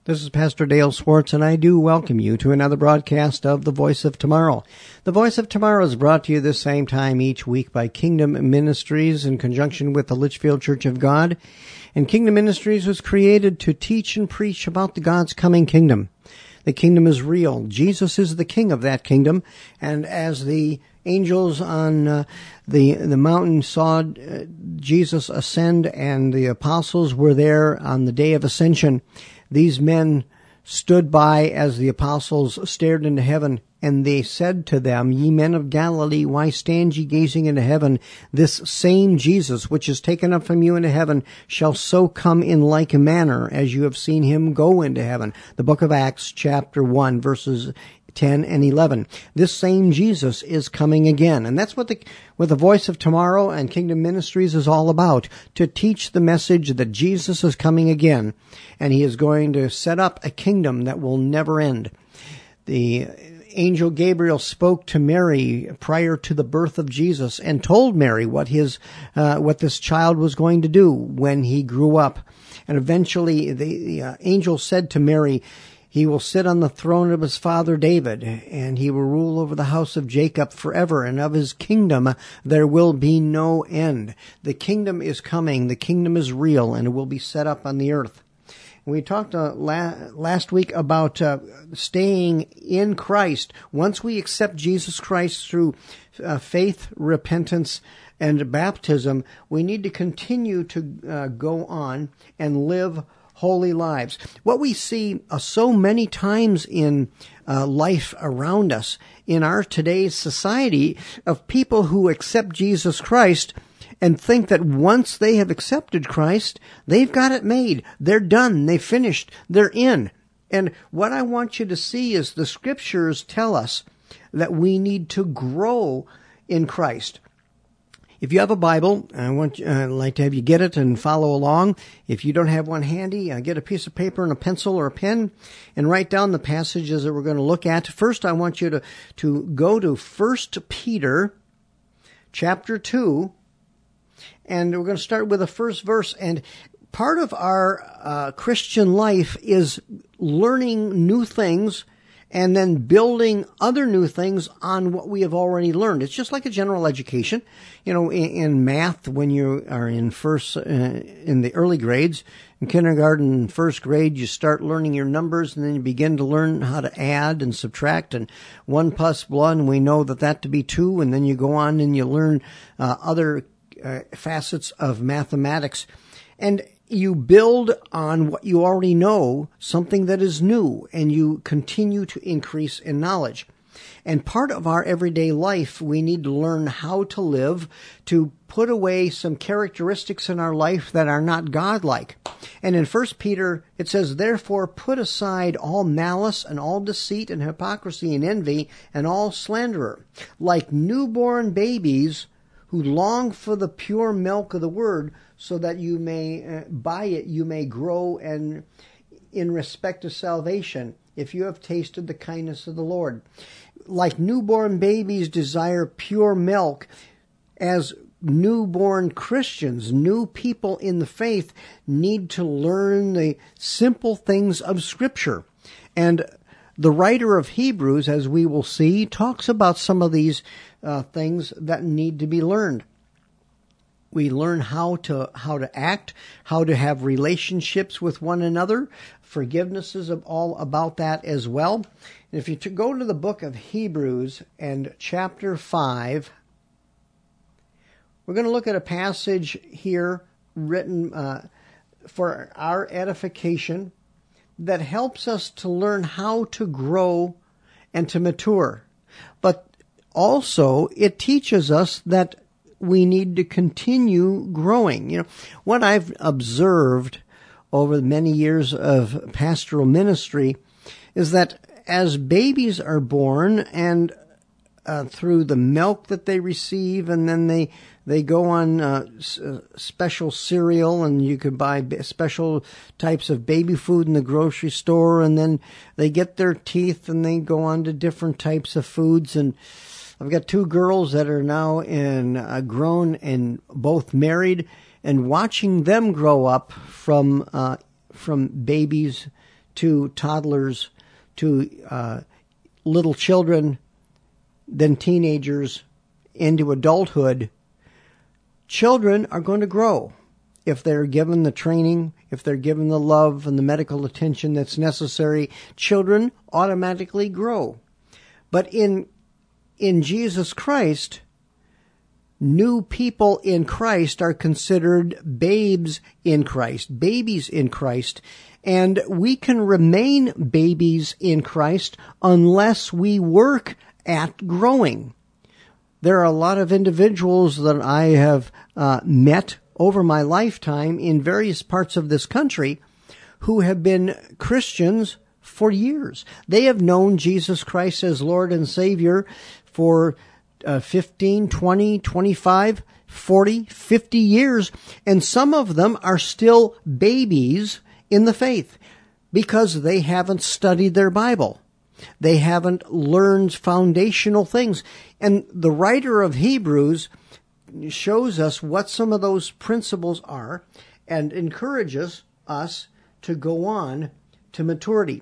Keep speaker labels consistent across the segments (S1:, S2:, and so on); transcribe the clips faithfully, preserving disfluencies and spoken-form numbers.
S1: This is Pastor Dale Swartz, and I do welcome you to another broadcast of The Voice of Tomorrow. The Voice of Tomorrow is brought to you this same time each week by Kingdom Ministries in conjunction with the Litchfield Church of God. And Kingdom Ministries was created to teach and preach about the God's coming kingdom. The kingdom is real. Jesus is the king of that kingdom. And as the angels on uh, the the mountain saw uh, Jesus ascend, and the apostles were there on the day of ascension, these men stood by as the apostles stared into heaven, and they said to them, "Ye men of Galilee, why stand ye gazing into heaven? This same Jesus, which is taken up from you into heaven, shall so come in like manner as you have seen him go into heaven." The book of Acts, chapter one, verses ten and eleven. This same Jesus is coming again. And that's what the, what the Voice of Tomorrow and Kingdom Ministries is all about, to teach the message that Jesus is coming again, and he is going to set up a kingdom that will never end. The angel Gabriel spoke to Mary prior to the birth of Jesus and told Mary what his, uh, what this child was going to do when he grew up. And eventually the, the uh, angel said to Mary, "He will sit on the throne of his father David, and he will rule over the house of Jacob forever, and of his kingdom there will be no end." The kingdom is coming, the kingdom is real, and it will be set up on the earth. We talked uh, la- last week about uh, staying in Christ. Once we accept Jesus Christ through uh, faith, repentance, and baptism, we need to continue to uh, go on and live holy lives. What we see uh, so many times in uh, life around us, in our today's society, of people who accept Jesus Christ and think that once they have accepted Christ, they've got it made. They're done. They've finished. They're in. And what I want you to see is the scriptures tell us that we need to grow in Christ. If you have a Bible, I want, uh, I'd like to have you get it and follow along. If you don't have one handy, uh, get a piece of paper and a pencil or a pen and write down the passages that we're going to look at. First, I want you to, to go to First Peter chapter two, and we're going to start with the first verse. And part of our uh, Christian life is learning new things and then building other new things on what we have already learned. It's just like a general education. You know, in, in math, when you are in first, uh, in the early grades, in kindergarten, first grade, you start learning your numbers, and then you begin to learn how to add and subtract, and one plus one, we know that that to be two, and then you go on and you learn uh, other uh, facets of mathematics. And you build on what you already know, something that is new, and you continue to increase in knowledge. And part of our everyday life, we need to learn how to live, to put away some characteristics in our life that are not godlike. And in First Peter, it says, "Therefore put aside all malice and all deceit and hypocrisy and envy and all slanderer, like newborn babies who long for the pure milk of the word, so that you may, uh, by it, you may grow and in respect to salvation, if you have tasted the kindness of the Lord." Like newborn babies desire pure milk, as newborn Christians, new people in the faith, need to learn the simple things of Scripture. And the writer of Hebrews, as we will see, talks about some of these uh, things that need to be learned. We learn how to how to act, how to have relationships with one another. Forgiveness is all about that as well. And if you to go to the book of Hebrews and chapter five, we're going to look at a passage here written uh, for our edification that helps us to learn how to grow and to mature. But also, it teaches us that we need to continue growing. You know, what I've observed over many years of pastoral ministry is that as babies are born, and uh, through the milk that they receive, and then they they go on uh, s- uh, special cereal, and you can buy b- special types of baby food in the grocery store, and then they get their teeth, and they go on to different types of foods. And I've got two girls that are now in uh, grown and both married, and watching them grow up from uh, from babies to toddlers, to uh, little children, then teenagers, into adulthood, children are going to grow if they're given the training, if they're given the love and the medical attention that's necessary. Children automatically grow. But in in Jesus Christ, new people in Christ are considered babes in Christ, babies in Christ, and we can remain babies in Christ unless we work at growing. There are a lot of individuals that I have uh, met over my lifetime in various parts of this country who have been Christians for years. They have known Jesus Christ as Lord and Savior for uh, fifteen, twenty, twenty-five, forty, fifty years, and some of them are still babies in the faith because they haven't studied their Bible. They haven't learned foundational things. And the writer of Hebrews shows us what some of those principles are and encourages us to go on to maturity.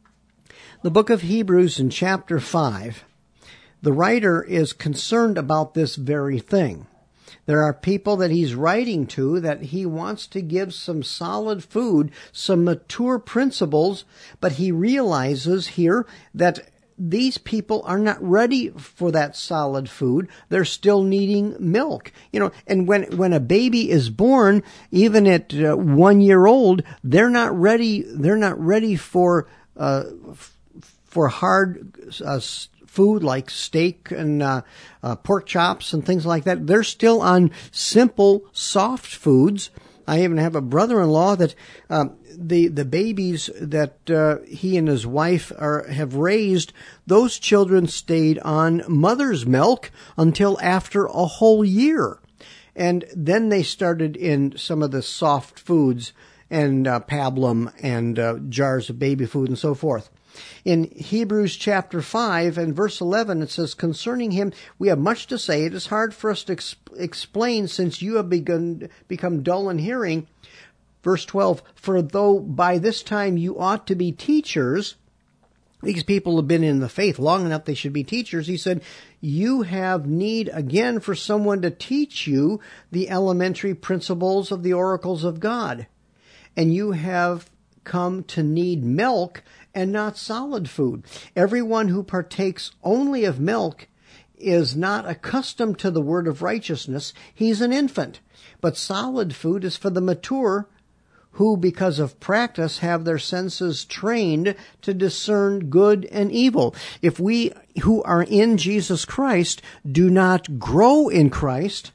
S1: The book of Hebrews in chapter five, the writer is concerned about this very thing. There are people that he's writing to that he wants to give some solid food, some mature principles, but he realizes here that these people are not ready for that solid food. They're still needing milk. You know, and when, when a baby is born, even at uh, one year old, they're not ready, they're not ready for, uh, f- for hard, uh, food like steak and uh, uh, pork chops and things like that. They're still on simple, soft foods. I even have a brother-in-law that uh, the the babies that uh, he and his wife are have raised, those children stayed on mother's milk until after a whole year. And then they started in some of the soft foods and uh, pablum and uh, jars of baby food and so forth. In Hebrews chapter five and verse eleven, it says, concerning him, we have much to say. It is hard for us to exp- explain since you have begun become dull in hearing. Verse twelve, for though by this time you ought to be teachers, these people have been in the faith long enough they should be teachers. He said, you have need again for someone to teach you the elementary principles of the oracles of God. And you have come to need milk and not solid food. Everyone who partakes only of milk is not accustomed to the word of righteousness. He's an infant. But solid food is for the mature, who because of practice have their senses trained to discern good and evil. If we who are in Jesus Christ do not grow in Christ,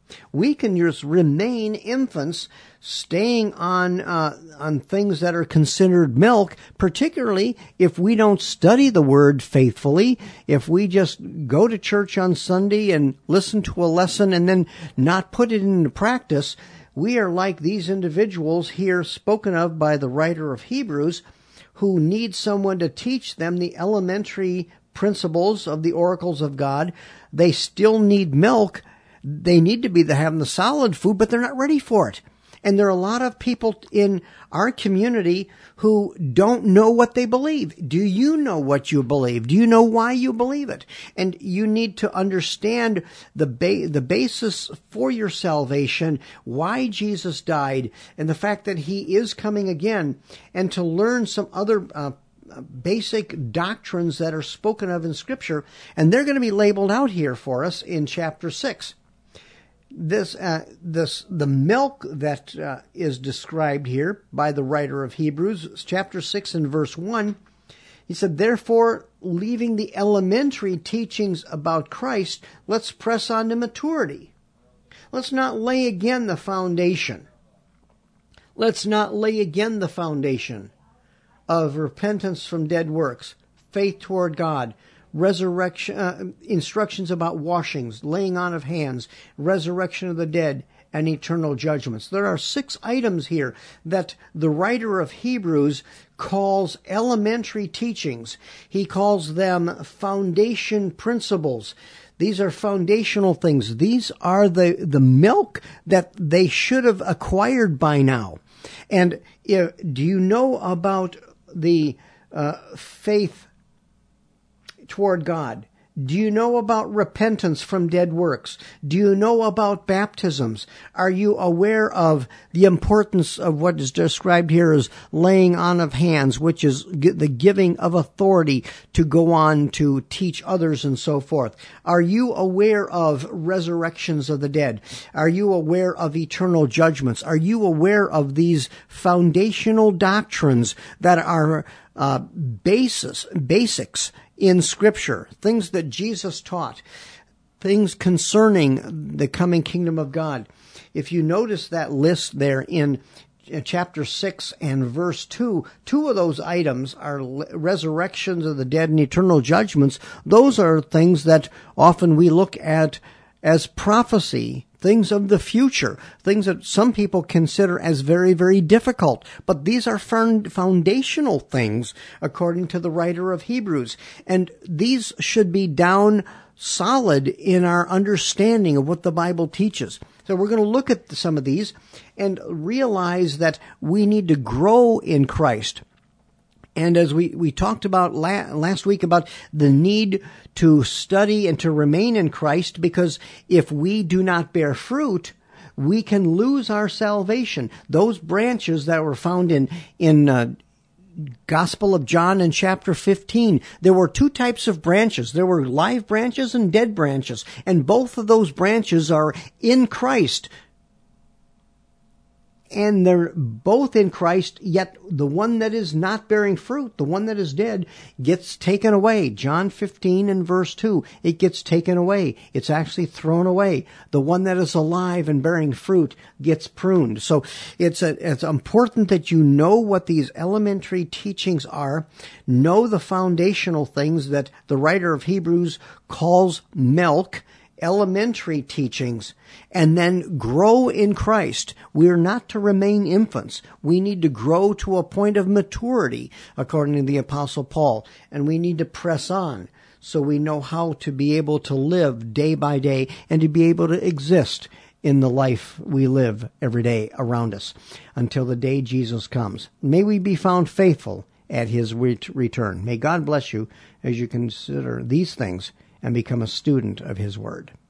S1: we can just remain infants, staying on uh, on things that are considered milk, particularly if we don't study the Word faithfully, if we just go to church on Sunday and listen to a lesson and then not put it into practice. We are like these individuals here spoken of by the writer of Hebrews who need someone to teach them the elementary principles of the oracles of God. They still need milk. They need to be having the solid food, but they're not ready for it. And there are a lot of people in our community who don't know what they believe. Do you know what you believe? Do you know why you believe it? And you need to understand the ba- the basis for your salvation, why Jesus died, and the fact that he is coming again, and to learn some other uh, basic doctrines that are spoken of in Scripture. And they're going to be labeled out here for us in chapter six. This, uh, this, the milk that uh, is described here by the writer of Hebrews, chapter six and verse one, he said, therefore, leaving the elementary teachings about Christ, let's press on to maturity. Let's not lay again the foundation. Let's not lay again the foundation of repentance from dead works, faith toward God, resurrection, uh, instructions about washings, laying on of hands, resurrection of the dead, and eternal judgments. There are six items here that the writer of Hebrews calls elementary teachings. He calls them foundation principles. These are foundational things. These are the, the milk that they should have acquired by now. And if, do you know about the uh, faith toward God? Do you know about repentance from dead works? Do you know about baptisms? Are you aware of the importance of what is described here as laying on of hands, which is the giving of authority to go on to teach others and so forth? Are you aware of resurrections of the dead? Are you aware of eternal judgments? Are you aware of these foundational doctrines that are uh, basis, basics in Scripture, things that Jesus taught, things concerning the coming kingdom of God? If you notice that list there in chapter six and verse two, two of those items are resurrections of the dead and eternal judgments. Those are things that often we look at as prophecy, things of the future, things that some people consider as very, very difficult. But these are foundational things, according to the writer of Hebrews. And these should be down solid in our understanding of what the Bible teaches. So we're going to look at some of these and realize that we need to grow in Christ. And as we, we talked about la- last week about the need to study and to remain in Christ, because if we do not bear fruit, we can lose our salvation. Those branches that were found in, in, uh, Gospel of John in chapter fifteen, there were two types of branches. There were live branches and dead branches. And both of those branches are in Christ. And they're both in Christ, yet the one that is not bearing fruit, the one that is dead, gets taken away. John fifteen and verse two, it gets taken away. It's actually thrown away. The one that is alive and bearing fruit gets pruned. So it's a, it's important that you know what these elementary teachings are, know the foundational things that the writer of Hebrews calls milk, elementary teachings, and then grow in Christ. We are not to remain infants. We need to grow to a point of maturity, according to the Apostle Paul, and we need to press on so we know how to be able to live day by day and to be able to exist in the life we live every day around us until the day Jesus comes. May we be found faithful at his return. May God bless you as you consider these things and become a student of his word.